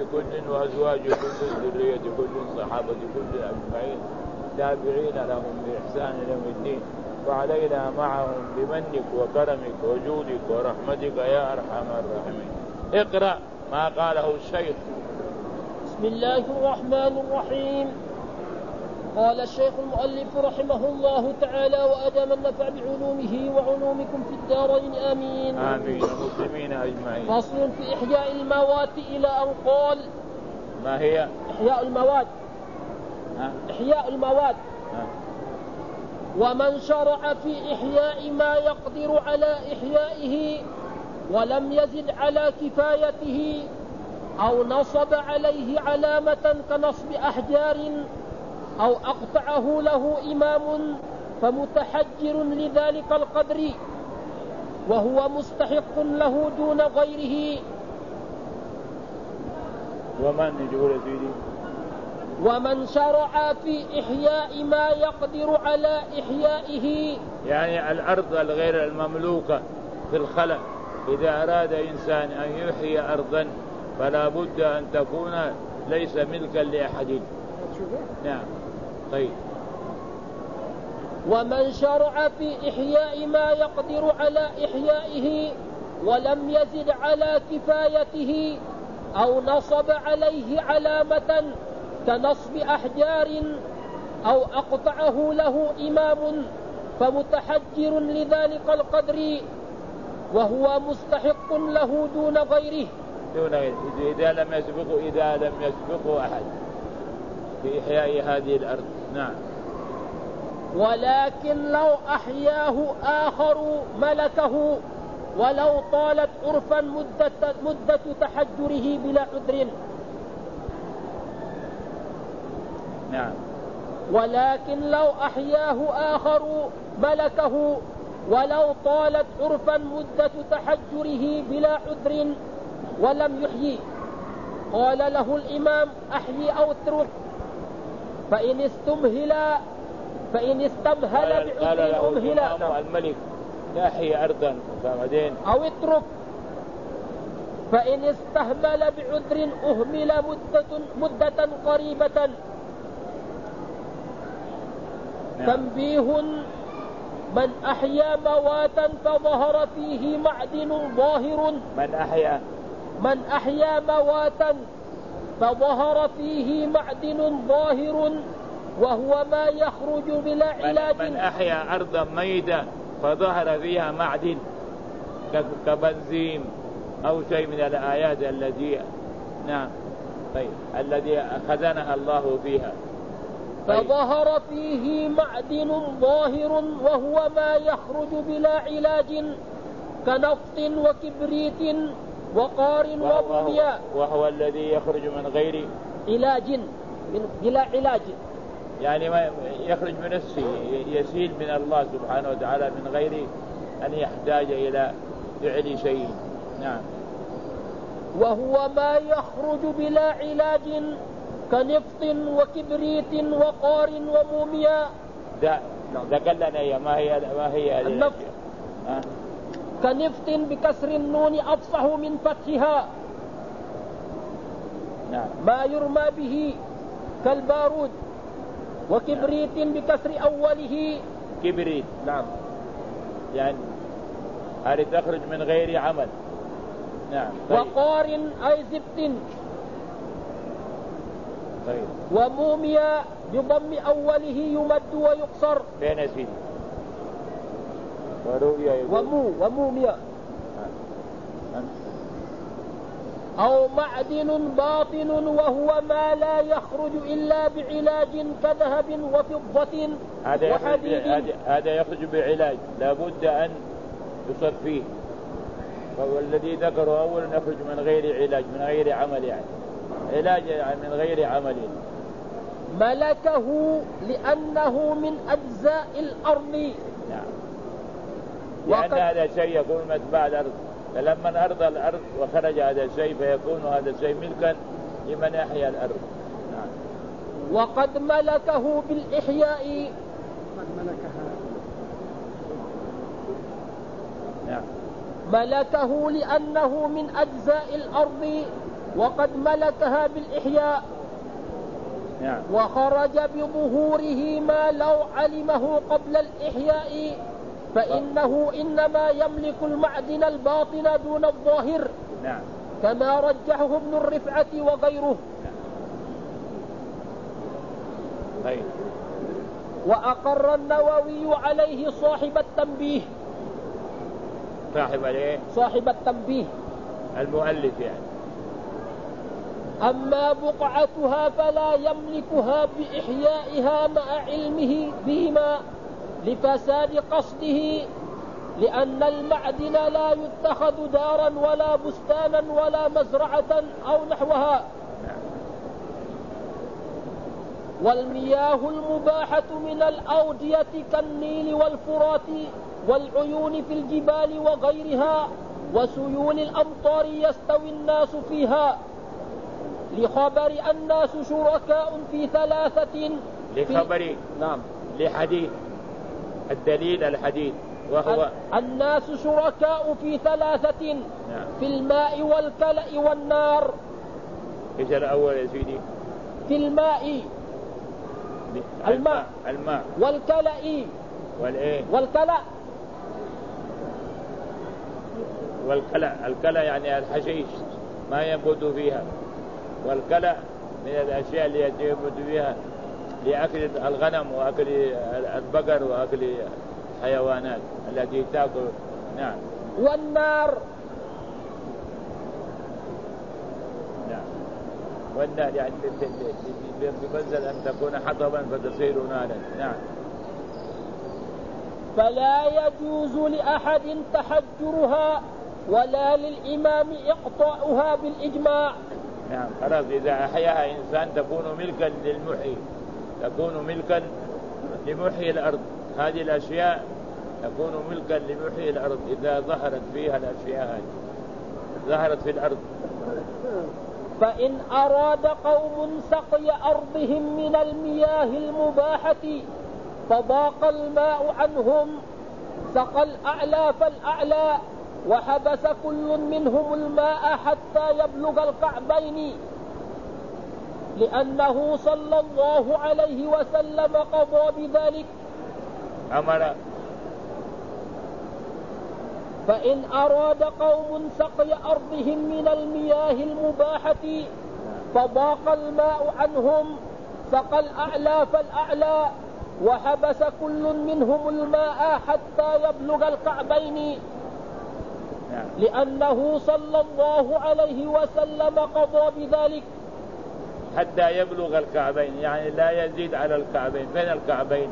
كل وأزواج كل ذرية كل صحابة كل أجمعين تابعين لهم بإحسان يوم الدين، وعلينا معهم بمنك وكرمك وجودك ورحمتك يا أرحم الراحمين. اقرأ ما قاله الشيخ. بسم الله الرحمن الرحيم. قال الشيخ المؤلف رحمه الله تعالى وأدام النفع بعلومه وعلومكم في الدارين آمين. آمين المسلمين أجمعين. فصل في إحياء الموات إلى أن قال. ما هي؟ إحياء الموات. إحياء الموات. ومن شرع في إحياء ما يقدر على إحيائه ولم يزد على كفايته أو نصب عليه علامة كنصب أحجار أو أقطعه له إمام فمتحجر لذلك القدر وهو مستحق له دون غيره. ومن شرع في إحياء ما يقدر على إحيائه، يعني الأرض الغير المملوكة في الخلق، إذا أراد إنسان أن يحيي أرضا فلا بد أن تكون ليس ملكا لأحد. نعم. طيب. ومن شرع في إحياء ما يقدر على إحيائه ولم يزد على كفايته أو نصب عليه علامة كنصب أحجار أو أقطعه له إمام فمتحجر لذلك القدر وهو مستحق له دون غيره. إذا لم يسبقه أحد في إحياء هذه الأرض. نعم. ولكن لو أحياه آخر ملكه ولو طالت عرفا مدة تحجره بلا عذر. نعم. ولكن لو أحياه آخر ملكه ولو طالت عرفا مدة تحجره بلا عذر ولم يحيي قال له الإمام أحيي أو اترك، فإن استمهل بعذر أمهل الملك يحيي أرضا أو اترك، فإن استهمل بعذر أهمل مدة قريبة. تنبيه: من أحيا مواتا فظهر فيه معدن ظاهر. من أحيا مواتا فظهر فيه معدن ظاهر وهو ما يخرج بلا علاج. من أحيا أرضا ميتة فظهر فيها معدن كبنزيم أو شيء من الآيات التي نعم طيب الذي خزنها الله فيها. فظهر فيه معدن ظاهر وهو ما يخرج بلا علاج كنفط وكبريت وقار ومومياء. وهو الذي يخرج من غير علاج، بلا علاج، يعني ما يخرج من نفسه، يسيل من الله سبحانه وتعالى من غير أن يحتاج إلى فعل شيء. نعم. وهو ما يخرج بلا علاج كنفط وكبريت وقار ومومياء. ذكر لنا ما هي النفط. كنفط بكسر النون أفصح من فتحها. نعم. ما يرمى به كالبارود. وكبريت بكسر أوله كبريت. نعم. يعني هذه تخرج من غير عمل. نعم. طيب. وقار أي زبط. طيب. ومومياء بضم أوله يمد ويقصر. بين سيدي. ومومياء. أو معدن باطن وهو ما لا يخرج إلا بعلاج كذهب وفضة وحديد. هذا يخرج بعلاج لا بد أن يصر فيه، والذي ذكره أولا يخرج من غير علاج من غير عمل، يعني علاج من غير عمل. ملكه لأنه من أجزاء الأرض. نعم. لأن هذا الشيء يكون متبع الأرض، فلما أرض الأرض وخرج هذا الشيء فيكون هذا الشيء ملكا لمن أحيا الأرض. نعم. وقد ملكه بالإحياء. نعم. ملكه لأنه من أجزاء الأرض وقد ملكها بالإحياء وخرج بظهوره ما لو علمه قبل الإحياء فإنه إنما يملك المعدن الباطن دون الظاهر كما رجحه ابن الرفعة وغيره. وأقر النووي عليه صاحب التنبيه. صاحب التنبيه المؤلف يعني. أما بقعتها فلا يملكها بإحيائها مع علمه بهما لفساد قصده، لأن المعدن لا يتخذ دارا ولا بستانا ولا مزرعة أو نحوها. والمياه المباحة من الأودية كالنيل والفرات والعيون في الجبال وغيرها وسيول الأمطار يستوي الناس فيها، لخبر الناس شركاء في ثلاثة. لخبر لحديث الدليل الحديث وهو الناس شركاء في ثلاثة في الماء والكلأ والنار. ايش الأول يا سيدي؟ في الماء الماء والكلأ والكلأ يعني الحشيش ما ينبت فيها، والكلأ من الأشياء اللي ينبت فيها لأكل الغنم وأكل البقر وأكل الحيوانات التي تأكل. والنار والنار يعني بمنزل أن تكون حطبا فتصير نارا. فلا يجوز لأحد تحجرها ولا للإمام إقطاعها بالإجماع. خلاص إذا أحياها إنسان تكون ملكا للمحيي، تكون ملكا لمحيي الأرض. هذه الأشياء تكون ملكا لمحيي الأرض إذا ظهرت فيها الأشياء هذه، ظهرت في الأرض. فإن أراد قوم سقي أرضهم من المياه المباحة فضاق الماء عنهم سقى الأعلى فالأعلى وحبس كل منهم الماء حتى يبلغ الكعبين، لأنه صلى الله عليه وسلم قضى بذلك. أمر. فإن أراد قوم سقي أرضهم من المياه المباحة فضاق الماء عنهم سقى الأعلى فالأعلى وحبس كل منهم الماء حتى يبلغ الكعبين، لأنه صلى الله عليه وسلم قضى بذلك. حتى يبلغ الكعبين يعني لا يزيد على الكعبين. فين الكعبين؟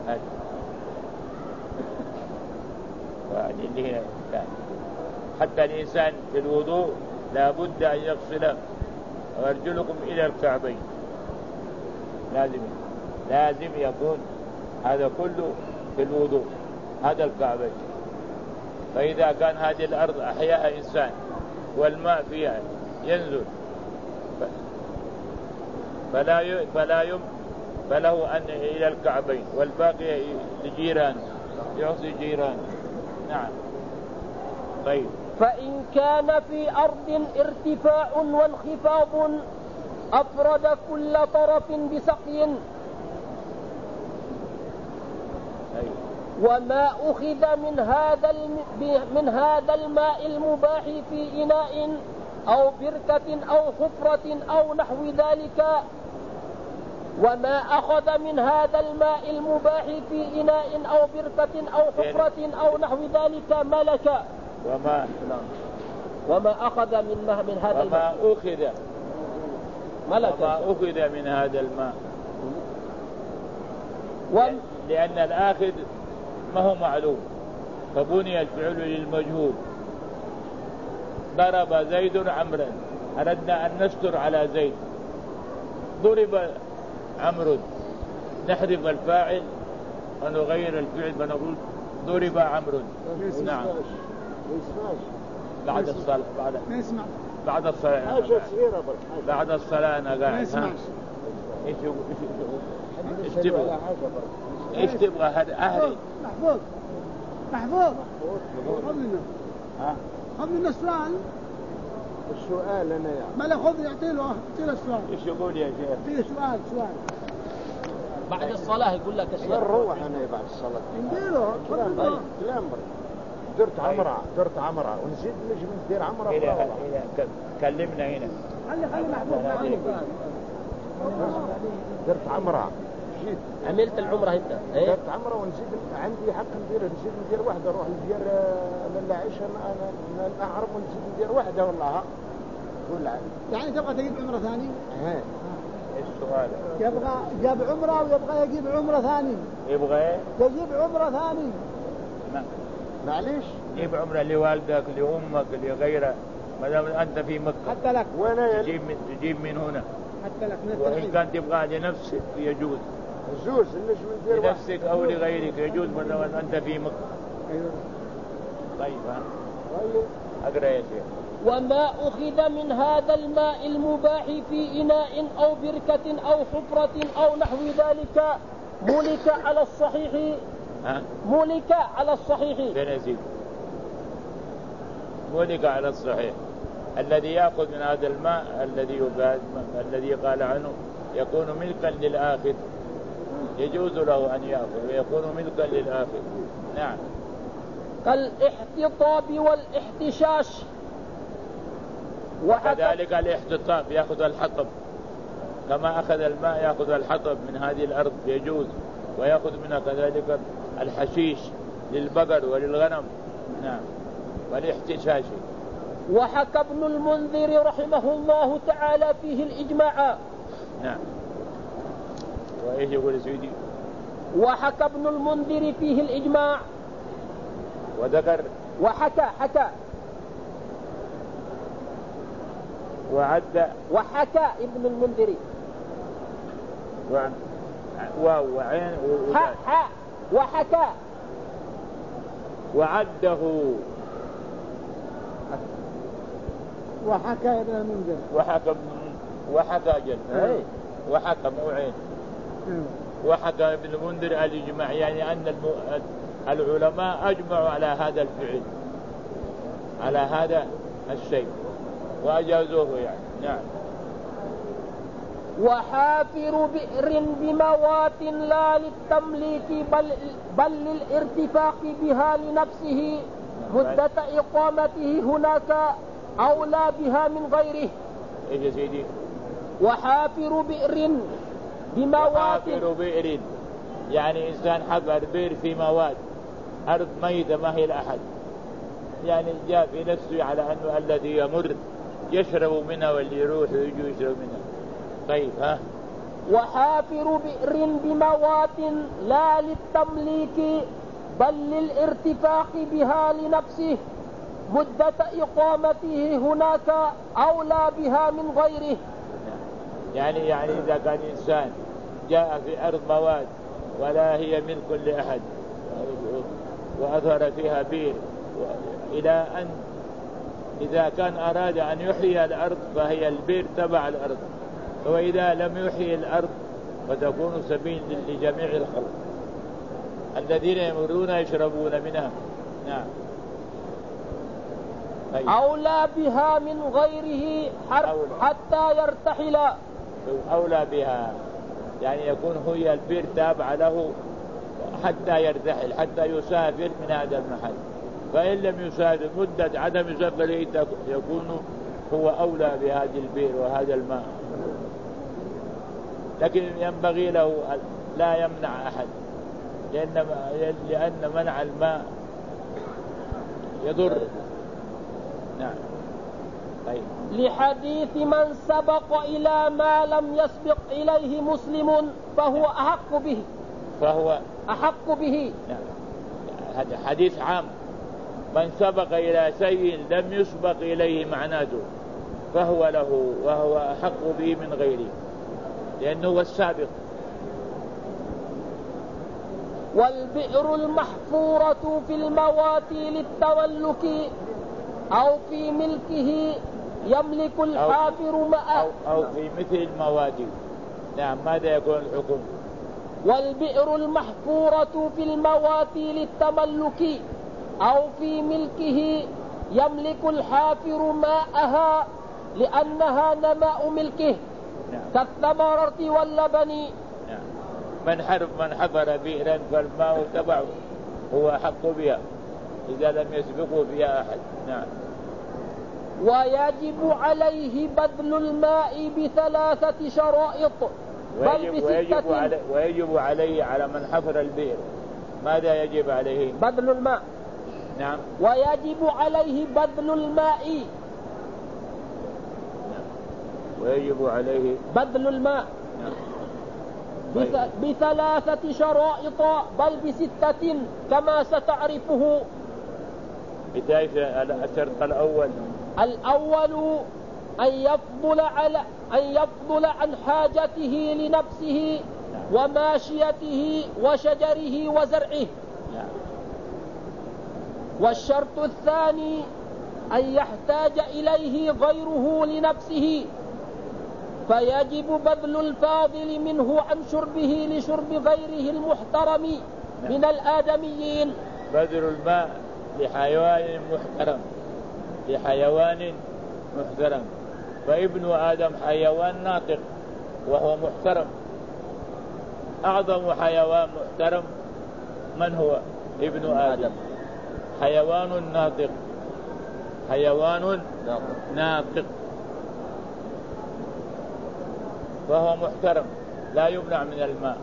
اللي هنا حتى الإنسان في الوضوء لا بد أن يغسل أرجلكم إلى الكعبين، لازم يكون هذا كله في الوضوء، هذا الكعبين. فإذا كان هذه الأرض أحياء والماء فيها ينزل فله أن إلى الكعبين، والباقي لجيران يعطي جيران. طيب. فإن كان في أرض ارتفاع وانخفاض أفرد كل طرف بسقي. وما أخذ من هذا الماء المباح في إناء أو بركة أو حفرة أو نحو ذلك، وما أخذ من هذا الماء المباح في إناء أو بركة أو حفرة أو نحو ذلك ملك. وما أخذ من هذا الماء وما أخذ من هذا الماء لأن الآخذ ما هو معلوم، فبني الفعل للمجهول. ضرب زيد عمرا، أردنا أن نستر على زيد. ضرب عمرو، نحذف الفاعل ونغير الفعل ونقول ضرب عمرو. نعم. بعد الصلاة بعد الصلاة بعد الصلاة أنا قاعد. إيش تبغى هذا أهلي؟ محفوظ خذ منا السؤال. السؤال أنا يعني ما له خذ يعطي له السؤال. إيش يقول يا شيخ؟ فيه سؤال بعد الصلاة يقول لك أشياء. نروح أنا بعد الصلاة نديله كلام درت عمرة ونسيت نجي ندير عمرة. إلى كلمنا هنا. خلي محمود معي. درت عمرة جيت عملت العمرة أنت؟ إيه؟ درت عمرة ونسيت عندي حق نسيت ندير واحدة أروح ندير من عيشة أنا أعرف ونسيت ندير واحدة والله. ولا يعني تبغى تجيب عمرة ثاني؟ إيش السؤال؟ يبغى جاب عمرة ويبغى يجيب عمرة ثاني. يبغى يجيب عمرة ثاني. معليش جيب عمرة لوالدك لأمك لغيره ما دام أنت في مكة. حتى لك. تجيب من هنا. حتى لك. وإن كان تبغى لنفسك يجوز. لنفسك أو لغيرك يجوز ما دام أنت في مكة. أيوة. طيب أقرأ يا شيخ. وما أخذ من هذا الماء المباح في إناء أو بركة أو حفرة أو نحو ذلك ملك على الصحيح. ملك على الصحيح. ملك على الصحيح. الذي يأخذ من هذا الماء الذي قال عنه يكون ملكا للآخر. يجوز له أن يأخذ ويكون ملكا للآخر. نعم. كالاحتطاب والاحتشاش. وكذلك الاحتطاب يأخذ الحطب كما أخذ الماء يأخذ الحطب من هذه الأرض يجوز. ويأخذ منها كذلك الحشيش للبقر وللغنم. نعم. والاحتشاش. وحكى ابن المنذر رحمه الله تعالى فيه الإجماع. نعم. وإيش يقول سيدي؟ وحكى ابن المنذر فيه الإجماع. وذكر حكى وحكى ابن المنذر وعين وحكى وعده وحكى ابن المنذر وحكى جل وحكى موعين. وحكى ابن المنذر الإجماع يعني أن العلماء أجمعوا على هذا الفعل على هذا الشيء وأجازوه يعني. نعم. وحافر بئر بموات لا للتمليك بل للارتفاق بها لنفسه مدة إقامته هناك أولى بها من غيره. إيه يا سيدي؟ وحافر بئر بموات. وحافر بئر يعني إنسان حفر بئر في مواد أرض ميتة ما هي لأحد يعني جاء في نفسه على أنه الذي يمر يشرب منها واللي يروح ويجي يشرب منها. طيب وحافر بئر بموات لا للتمليك بل للارتفاق بها لنفسه مدة إقامته هناك أولى بها من غيره. يعني إذا كان إنسان جاء في أرض مواد ولا هي ملك لأحد وأظهر فيها بئر إلى أن إذا كان أراد أن يحيي الأرض فهي البئر تبع الأرض وإذا لم يحيي الأرض فتكون سبيل لجميع الخلق الذين يمرون يشربون منها. نعم. أولى بها من غيره حتى يرتحل. أولى بها يعني يكون هي البئر تابع له حتى يرتحل حتى يسافر من هذا المحل. فإن لم يسافر مدة عدم سفره يكون هو أولى بهذه البئر وهذا الماء. لكن ينبغي له لا يمنع أحد لأن منع الماء يضر. نعم. طيب. لحديث من سبق إلى ما لم يسبق إليه مسلم فهو أحق به. نعم. هذا حديث عام. من سبق إلى شيء لم يسبق إليه معناته فهو له وهو أحق به من غيره لأنه هو السابق. والبئر المحفورة في المواتي للتملك أو في ملكه يملك الحافر ماء أو في مثل المواتي. نعم. ماذا يكون الحكم؟ والبئر المحفورة في المواتي للتملك أو في ملكه يملك الحافر ماءها لأنها نماء ملكه كالثمرة واللبن. من حفر بئرا فالماء تبعه هو حق بها إذا لم يسبقه بها أحد. نعم. ويجب عليه بذل الماء ب3 شرائط ويجب عليه على من حفر البئر ماذا يجب عليه؟ بذل الماء. نعم. ويجب عليه بذل الماء. ويجب عليه بذل الماء. نعم. ب3 شرائط بل ب6 كما ستعرفه. بداية الشرط الأول أن يفضل عن حاجته لنفسه وماشيته وشجره وزرعه. والشرط الثاني أن يحتاج إليه غيره لنفسه فيجب بذل الفاضل منه عن شربه لشرب غيره المحترم من الآدميين. بذل الماء لحيوان محترم فابن آدم حيوان ناطق وهو محترم. أعظم حيوان محترم من هو؟ ابن آدم. حيوان ناطق فهو محترم لا يمنع من الماء.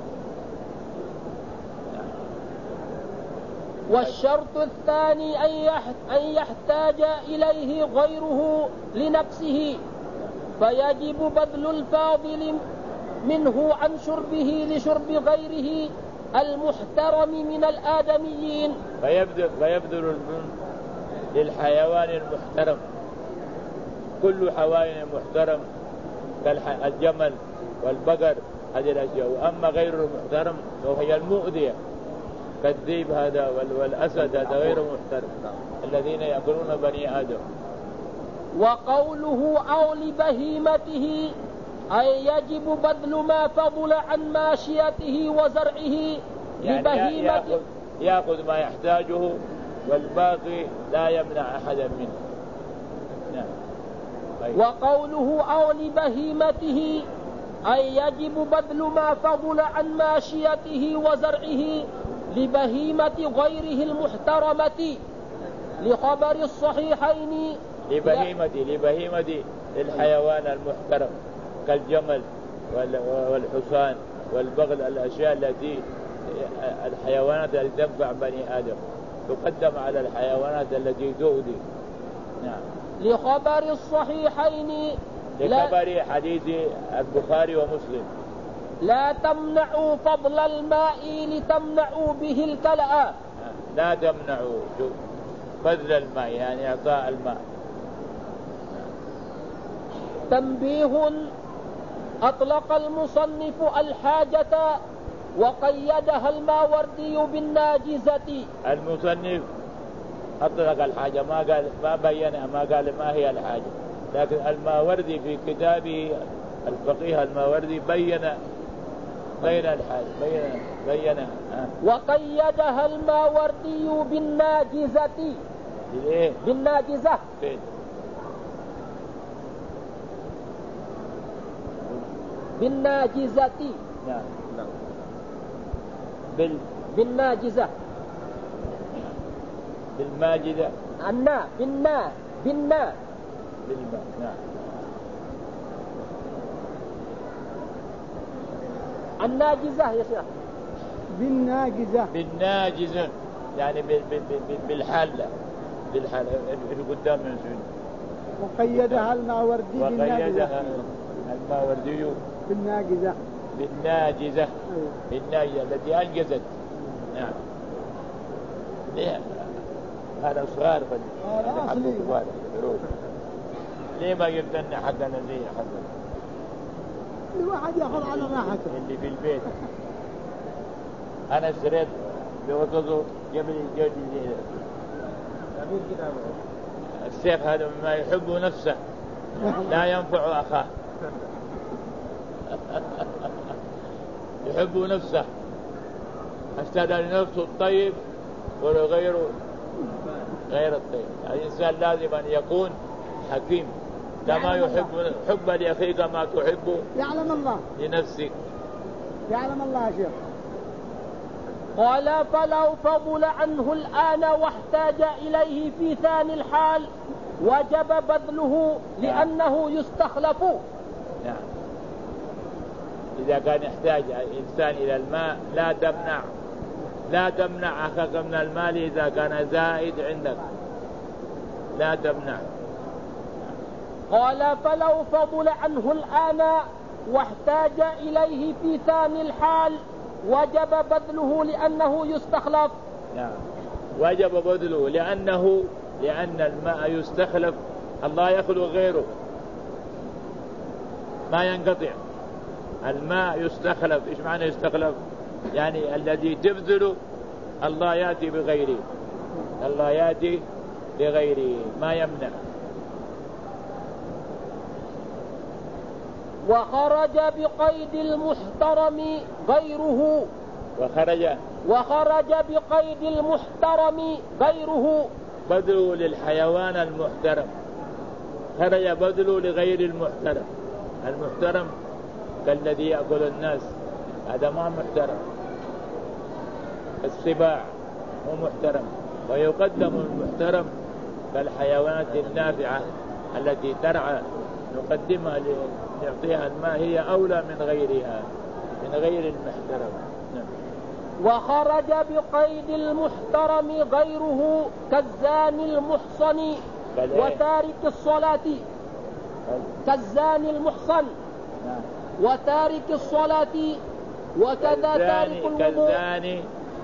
والشرط الثاني أن يحتاج إليه غيره لنفسه فيجب بذل الفاضل منه عن شربه لشرب غيره المحترم من الآدميين. فيبذل للحيوان المحترم كل حيوان محترم كالجمل والبقر هذه الأشياء. وأما غير المحترم وهي المؤذية كالذئب هذا والأسد هذا غير محترم الذين يأكلون بني آدم. وقوله أو لبهيمته أي يجب بذل ما فضل عن ماشيته وزرعه لبهيمته يأخذ ما يحتاجه والباقي لا يمنع أحدا منه. نعم. وقوله أو لبهيمته أي يجب بذل ما فضل عن ماشيته وزرعه لبهيمة غيره المحترمة لخبر الصحيحين. لبهيمة الحيوان المحترم كالجمل والحصان والبغل الأشياء التي الحيوانات التي تنفع بني آدم تقدم على الحيوانات التي تؤذي. نعم. لخبر الصحيحين لخبر حديث البخاري ومسلم لا تمنعوا فضل الماء لتمنعوا به الكلأ. لا تمنعوا فضل الماء يعني إعطاء الماء. تنبيه أطلق المصنف الحاجة وقيدها الماوردي بالناجزة. المصنف أطلق الحاجة ما بينها ما قال ما هي الحاجة لكن الماوردي في كتابه الفقيه الماوردي بين الحاجة بين وقيدها الماوردي بالناجزة. إيه؟ بالناجزة فين؟ بالناجزة. نعم. بالناجزة بالماجدة بالماء. نعم. الناجزة يا شيخ. بالناجزة يعني بالحالة اللي قدام من سنة. وقيدها الماوردي بالناجزة التي أنجزت. نعم. هذا صغار هذا أصلي. ليه ما يبدأنا حقنا ليه حقنا الواحد يأخذ على راحته اللي في البيت. أنا اشتريت بوسطه قبل الجود الشيخ هذا مما يحب نفسه لا ينفع أخاه. يحب نفسه اشترى لنفسه الطيب ولغيره غير الطيب. الإنسان لازم أن يكون حكيم كما يحب حب لأخيك ما تحب يعلم الله لنفسك. يعلم الله يا شيخ. قال فلو فضل عنه الآن واحتاج إليه في ثاني الحال وجب بذله لأنه يستخلف. نعم. إذا كان يحتاج الإنسان إلى الماء لا تمنع أخاك من المال إذا كان زائد عندك، لا تمنع. قال فلو فضل عنه الآن واحتاج إليه في ثاني الحال وجب بذله لأنه يستخلف. نعم، وجب بذله لأن الماء يستخلف، الله يخلق غيره ما ينقطع. الماء يستخلف. إيش معنى يستخلف؟ يعني الذي تبذله الله يأتي بغيره، الله يأتي بغيره ما يمنع. وخرج بقيد المحترم غيره. وخرج بقيد المحترم غيره. بذله للحيوان المحترم، خرج بذله لغير المحترم. المحترم كالذي يأكل الناس، هذا ما محترم. السباع هو محترم، ويقدم المحترم كالحيوانات النافعة التي ترعى، نقدمها لنعطيها الماء، هي أولى من غيرها، من غير المحترم. وخرج بقيد المحترم غيره كالزاني المحصن وتارك الصلاة. كالزاني المحصن وتارك الصلاة، وكذا تارك الوضوء. كالزاني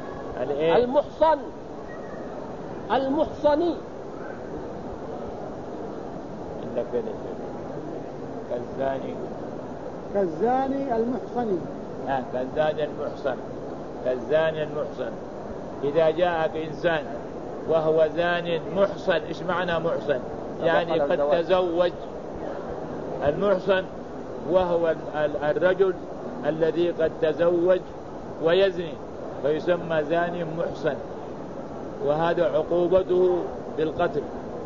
المحصن كالزاني المحصن. كالزاني المحصن. إذا جاءك إنسان وهو زان محصن، إيش معنى محصن؟ يعني قد تزوج. المحصن وهو الرجل الذي قد تزوج ويزني، فيسمى زاني محصن، وهذا عقوبته بالقتل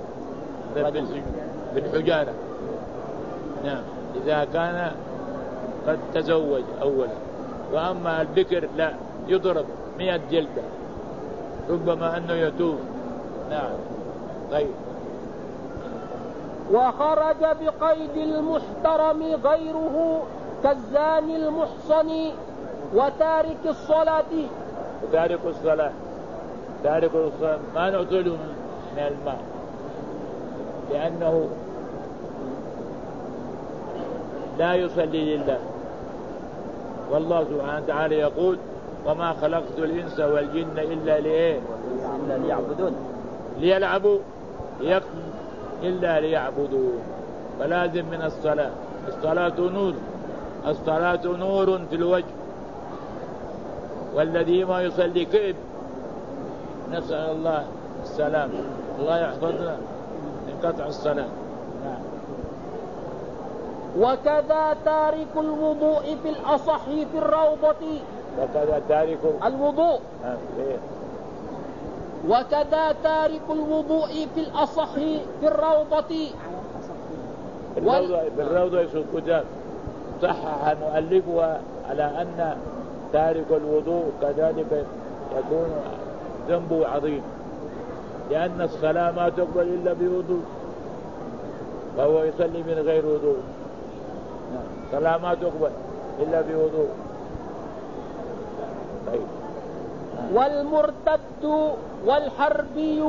بالحجارة. نعم، إذا كان قد تزوج أولا. وأما البكر لا، يضرب 100 جلدة، ربما أنه يتوب. نعم. طيب. وخرج بقيد المحترم غيره كالزاني المحصن وتارك الصلاة. تارك الصلاة ما نعطله من الماء، لأنه لا يصلي لله. والله سبحانه وتعالى يقول: وما خلقت الإنس والجن إلا ليلعبوا إلا ليعبدوا. فلازم من الصلاة. الصلاة نور في الوجه، والذي ما يصلي كئب. نسأل الله السلام، الله يحفظنا من قطع الصلاة. وكذا تارك الوضوء في الأصح في الروضة. وكذا تارك الوضوء. وكذا تارك الوضوء في الأصح في الروضة. بالروضة يسوق كتاب صحح مؤلفها على أن تارك الوضوء كذلك يكون ذنبه عظيم، لأن الصلاة ما تقبل إلا بوضوء، فهو يصلي من غير وضوء. الصلاة ما تقبل إلا بوضوء. طيب. والمرتد والحربي.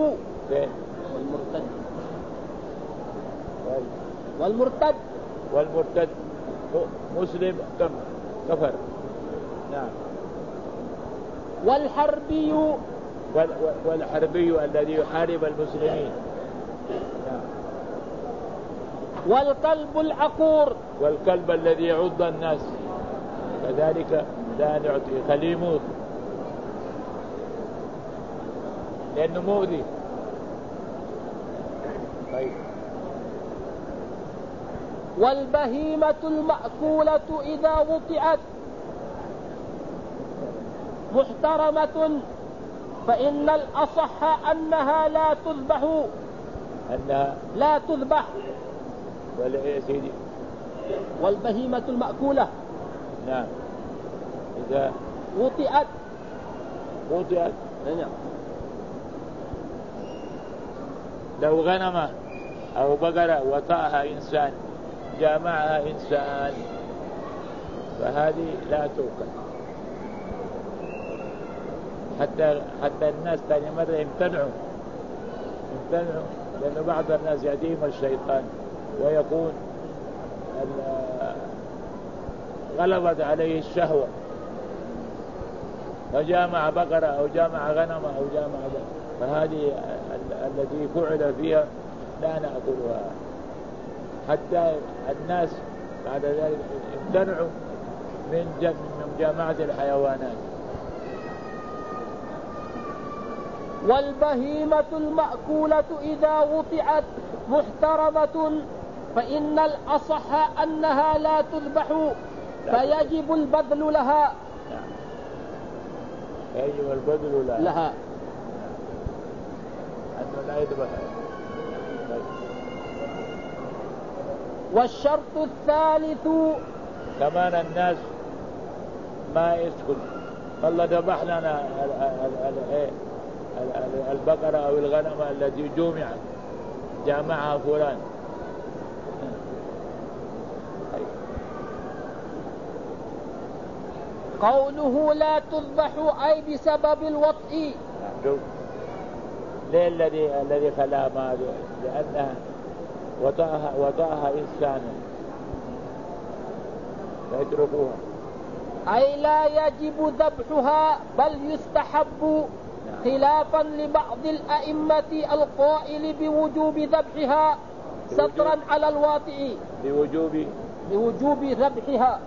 والمرتد مسلم كفر. نعم. والحربي الذي يحارب المسلمين. نعم. والكلب العقور. والكلب الذي يعض الناس كذلك لا نعطي، خليه يموت لأنه مؤذي. طيب. والبهيمة المأكولة إذا وطئت محترمة، فإن الأصح أنها لا تذبح. ولا إيه يا سيدي؟ والبهيمة المأكولة نعم إذا وطئت نعم. لو غنم أو بقرة وطأها إنسان جامعها إنسان فهذه لا توكل، حتى الناس ثاني مرة يمتنعوا لأن بعض الناس يأتيهم الشيطان ويكون غلبت عليه الشهوة فجامع بقرة أو جامع غنم أو جامع فهذه التي فعل فيها لا نأكلها. حتى الناس بعد ذلك امتنعوا من جامعة الحيوانات. والبهيمة المأكولة إذا وطئت محترمة فإن الأصح أنها لا تذبح فيجب البذل لها. يجب البذل لها أنه لا يذبح. والشرط الثالث كمان الناس ما يسكت والله ذبح لنا البقرة أو الغنم التي جامعها فلان. قوله لا تذبح أي بسبب الوطء. ليه الذي خلاها ما لأنها وطأها إنسانا فيتركوها. أي لا يجب ذبحها بل يستحب خلافا لبعض الأئمة القائل بوجوب ذبحها سترا على الواطئ. بوجوب ذبحها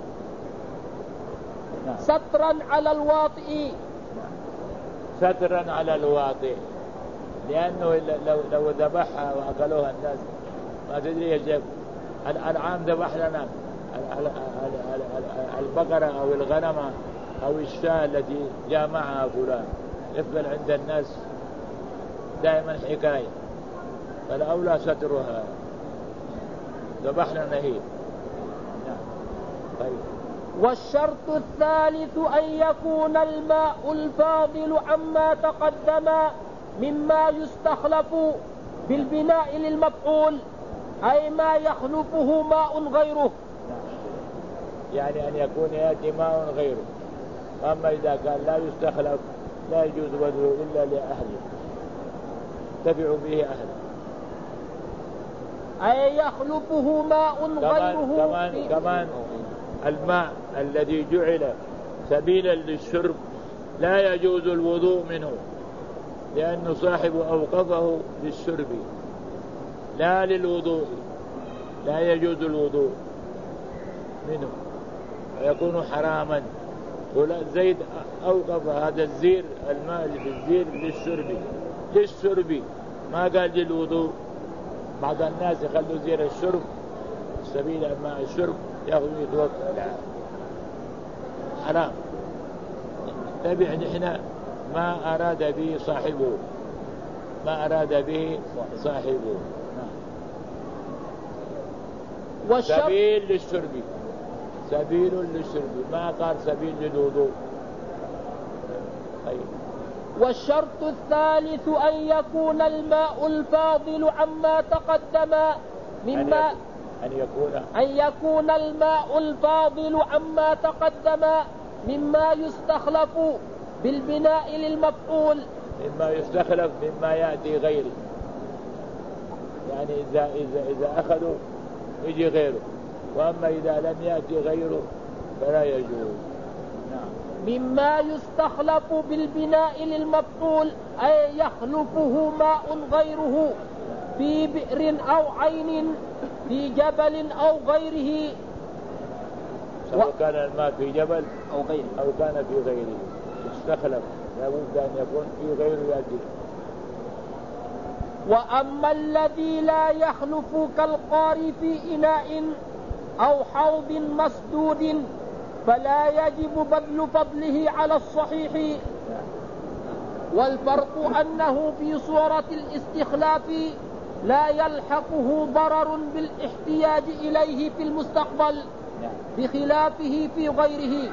سترا على الواطئ. سترا على الواطئ لأنه لو ذبحها وأكلوها الناس ما تدري يا شيخ. العام ذبح لنا البقرة أو الغنم أو الشاة التي جامعها فلان يفضل عند الناس دائما حكاية، فالأولى سترها ذبح لنا هي. طيب. والشرط الثالث أن يكون الماء الفاضل عما تقدم مما يستخلف بالبناء للمفعول أي ما يخلفه ماء غيره. يعني أن يكون يأتي ماء غيره. أما إذا كان لا يستخلف لا يجوز بذله إلا لأهله تبع به أهله. أي يخلفه ماء غيره. كمان الماء الذي جعل سبيلا للشرب لا يجوز الوضوء منه لأن صاحبه أوقفه للشرب لا للوضوء. لا يجوز الوضوء منه ويكون حراما. زيد أوقف هذا الزير الماء في الزير للشرب ما قال للوضوء. بعض الناس يخلوا زير الشرب سبيل ماء الشرب يأخذ يتوقع حرام. تبع نحن ما أراد به صاحبه. سبيل للشرب ما قال سبيل للوضوء. والشرط الثالث أن يكون الماء الفاضل عما تقدم مما أن يكون الماء الفاضل عما تقدم مما يستخلف بالبناء للمفعول. مما يستخلف مما يأتي غيره. يعني إذا أخذوا يجي غيره، وأما إذا لم يأتي غيره فلا يجوز. مما يستخلف بالبناء للمفعول أي يخلفه ماء غيره في بئر أو عين في جبل أو غيره. سواء كان الماء في جبل أو كان في غيره يستخلف لابد أن يكون في غيره يأتي. وأما الذي لا يخلف كالقار في إناء أو حوض مسدود فلا يجب بذل فضله على الصحيح. والفرق أنه في صورة الاستخلاف لا يلحقه ضرر بالاحتياج إليه في المستقبل بخلافه في غيره.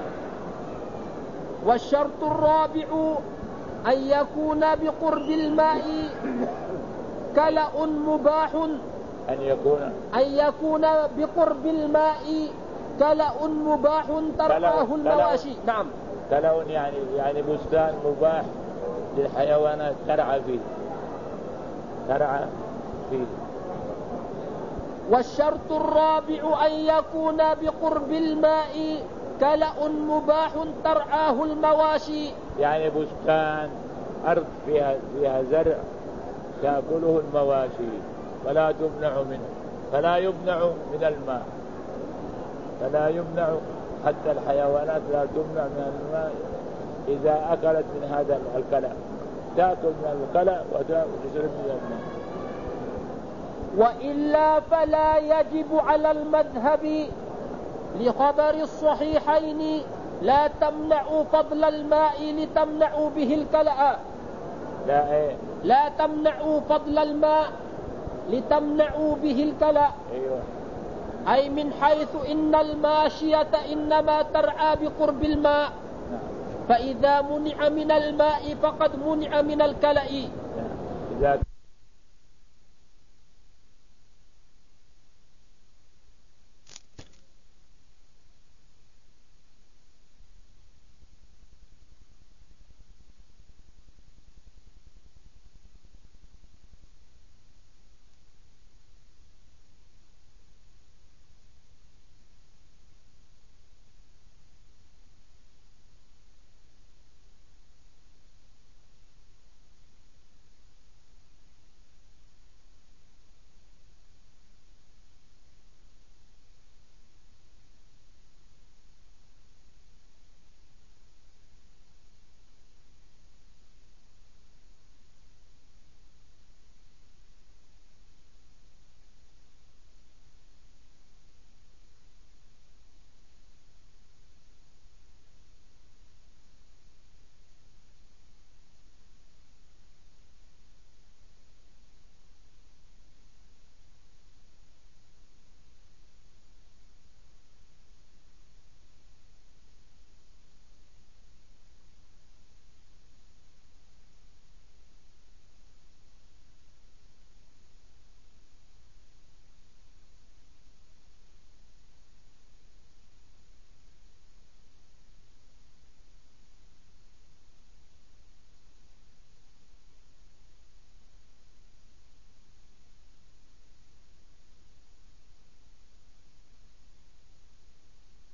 والشرط الرابع أن يكون بقرب الماء كلأ مباح، أن يكون بقرب الماء كلأ مباح ترعاه المواشي. نعم، كلأ يعني بستان مباح للحيوانات ترعى فيه. والشرط الرابع أن يكون بقرب الماء كلأ مباح ترعاه المواشي، يعني بستان أرض فيها زرع تأكله المواشي فلا يمنع من الماء، فلا يمنع، حتى الحيوانات لا تمنع من الماء إذا أكلت من هذا الكلأ، تأكل من الكلأ وتشرب من الماء. وإلا فلا يجب على المذهب لخبر الصحيحين لا تمنعوا فضل الماء لتمنعوا به الكلأ. لا تمنعوا فضل الماء لتمنعوا به الكلأ. أيوة. أي من حيث إن الماشية إنما ترعى بقرب الماء، فإذا منع من الماء فقد منع من الكلأ.